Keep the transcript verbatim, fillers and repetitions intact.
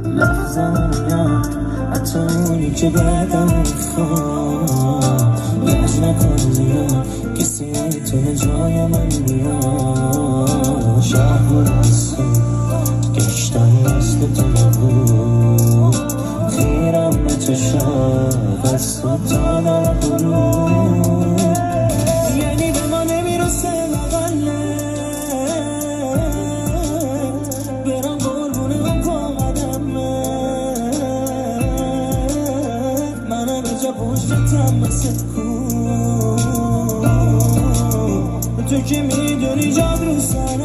لحظه میاد حتی اونی که بعدم میخواد گرش نکن زیاد کسی میتونه جای من بیاد شهر و رسو گشتن مثل تو نبود خیرم به چشات از تو تا در غروب یعنی به ما نمیرسه مقله برام قربونه اون پامدمه منم اینجا پشتتم مثل کو تو که میدونی جاد رو سر